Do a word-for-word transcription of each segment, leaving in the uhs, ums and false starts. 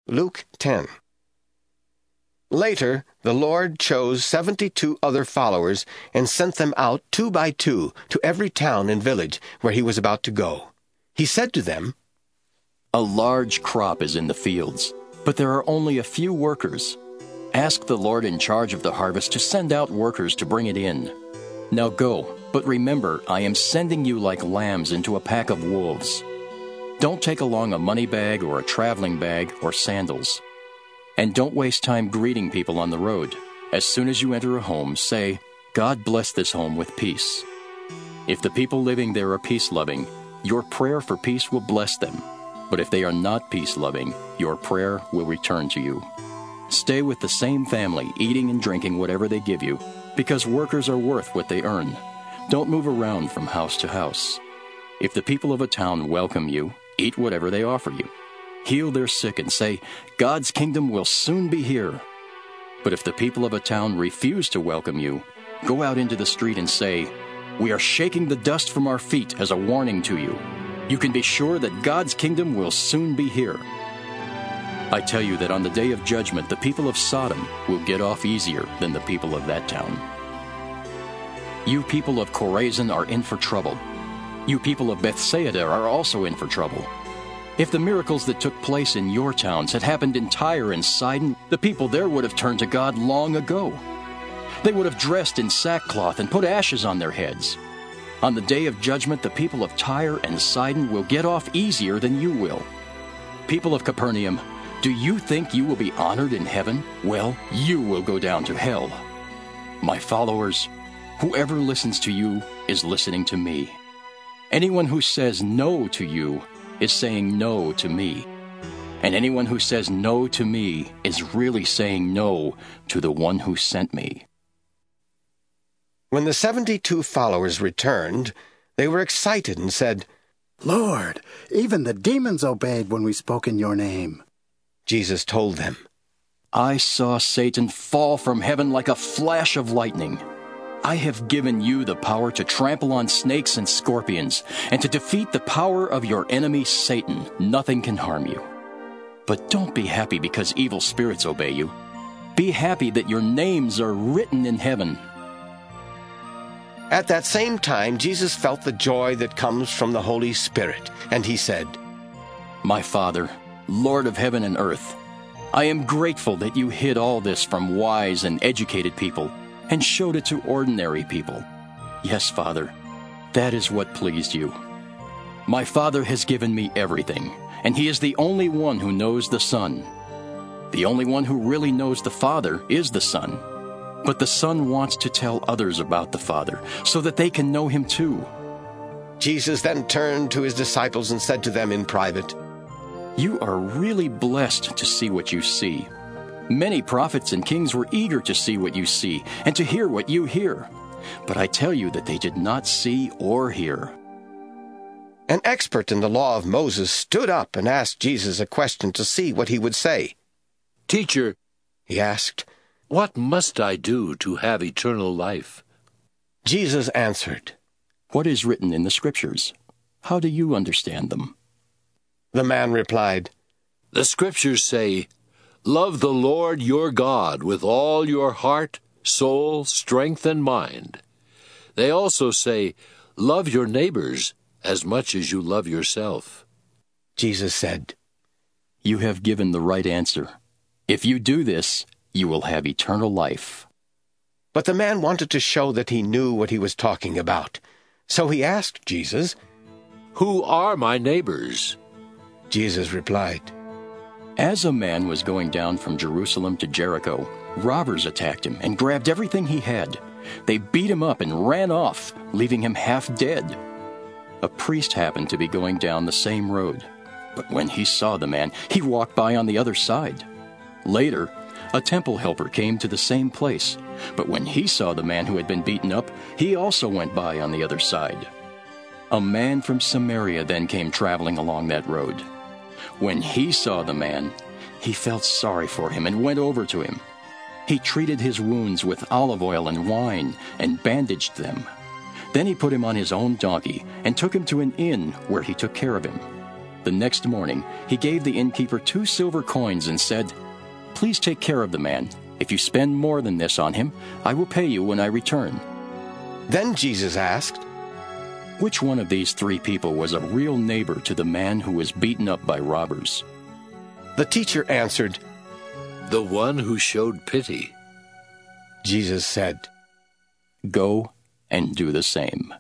Luke ten. Later, the Lord chose seventy-two other followers and sent them out two by two to every town and village where he was about to go. He said to them, "A large crop is in the fields, but there are only a few workers. Ask the Lord in charge of the harvest to send out workers to bring it in. Now go, but remember, I am sending you like lambs into a pack of wolves. Don't take along a money bag or a traveling bag or sandals. And don't waste time greeting people on the road. As soon as you enter a home, say, 'God bless this home with peace.' If the people living there are peace-loving, your prayer for peace will bless them. But if they are not peace-loving, your prayer will return to you. Stay with the same family, eating and drinking whatever they give you, because workers are worth what they earn. Don't move around from house to house. If the people of a town welcome you, eat whatever they offer you. Heal their sick and say, 'God's kingdom will soon be here.' But if the people of a town refuse to welcome you, go out into the street and say, 'We are shaking the dust from our feet as a warning to you. You can be sure that God's kingdom will soon be here.' I tell you that on the day of judgment, the people of Sodom will get off easier than the people of that town. You people of Chorazin are in for trouble. You people of Bethsaida are also in for trouble. If the miracles that took place in your towns had happened in Tyre and Sidon, the people there would have turned to God long ago. They would have dressed in sackcloth and put ashes on their heads. On the day of judgment, the people of Tyre and Sidon will get off easier than you will. People of Capernaum, do you think you will be honored in heaven? Well, you will go down to hell. My followers, whoever listens to you is listening to me. Anyone who says no to you is saying no to me. And anyone who says no to me is really saying no to the one who sent me." When the seventy-two followers returned, they were excited and said, "Lord, even the demons obeyed when we spoke in your name." Jesus told them, "I saw Satan fall from heaven like a flash of lightning. I have given you the power to trample on snakes and scorpions, and to defeat the power of your enemy Satan. Nothing can harm you. But don't be happy because evil spirits obey you. Be happy that your names are written in heaven." At that same time, Jesus felt the joy that comes from the Holy Spirit, and he said, "My Father, Lord of heaven and earth, I am grateful that you hid all this from wise and educated people and showed it to ordinary people. Yes, Father, that is what pleased you. My Father has given me everything, and he is the only one who knows the Son. The only one who really knows the Father is the Son. But the Son wants to tell others about the Father, so that they can know him too." Jesus then turned to his disciples and said to them in private, "You are really blessed to see what you see. Many prophets and kings were eager to see what you see and to hear what you hear. But I tell you that they did not see or hear." An expert in the law of Moses stood up and asked Jesus a question to see what he would say. "Teacher," he asked, "what must I do to have eternal life?" Jesus answered, "What is written in the Scriptures? How do you understand them?" The man replied, "The Scriptures say, 'Love the Lord your God with all your heart, soul, strength, and mind.' They also say, 'Love your neighbors as much as you love yourself.'" Jesus said, "You have given the right answer. If you do this, you will have eternal life." But the man wanted to show that he knew what he was talking about. So he asked Jesus, "Who are my neighbors?" Jesus replied, As a man was going down from Jerusalem to Jericho, robbers attacked him and grabbed everything he had. They beat him up and ran off, leaving him half dead. A priest happened to be going down the same road, but when he saw the man, he walked by on the other side. Later, a temple helper came to the same place, but when he saw the man who had been beaten up, he also went by on the other side. A man from Samaria then came traveling along that road. When he saw the man, he felt sorry for him and went over to him. He treated his wounds with olive oil and wine and bandaged them. Then he put him on his own donkey and took him to an inn where he took care of him. The next morning, he gave the innkeeper two silver coins and said, "Please take care of the man. If you spend more than this on him, I will pay you when I return." Then Jesus asked, "Which one of these three people was a real neighbor to the man who was beaten up by robbers?" The teacher answered, "The one who showed pity." Jesus said, "Go and do the same."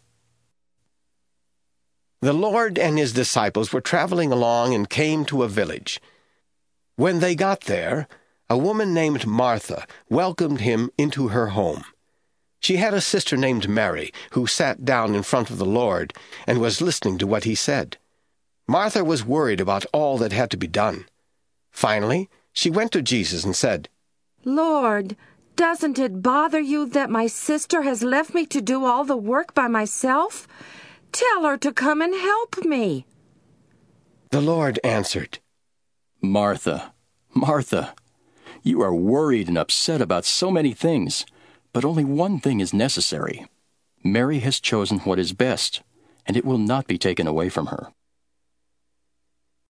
The Lord and his disciples were traveling along and came to a village. When they got there, a woman named Martha welcomed him into her home. She had a sister named Mary, who sat down in front of the Lord and was listening to what he said. Martha was worried about all that had to be done. Finally, she went to Jesus and said, "Lord, doesn't it bother you that my sister has left me to do all the work by myself? Tell her to come and help me." The Lord answered, "Martha, Martha, you are worried and upset about so many things, but only one thing is necessary. Mary has chosen what is best, and it will not be taken away from her."